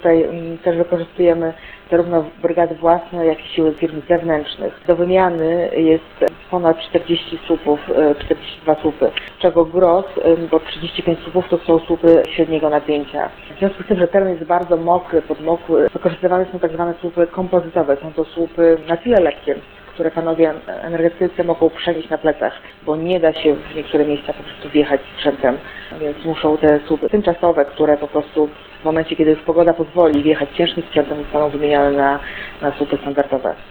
Tutaj też wykorzystujemy zarówno brygady własne, jak i siły firm zewnętrznych. Do wymiany jest ponad 40 słupów, 42 słupy, z czego gros, bo 35 słupów to są słupy średniego napięcia. W związku z tym, że teren jest bardzo mokry, podmokły, wykorzystywane są tak zwane słupy kompozytowe. Są to słupy na tyle lekkie, które panowie energetycy mogą przenieść na plecach, bo nie da się w niektóre miejsca po prostu wjechać sprzętem, więc muszą te słupy tymczasowe, które po prostu w momencie, kiedy już pogoda pozwoli wjechać ciężkim sprzętem, zostaną wymieniane na słupy standardowe.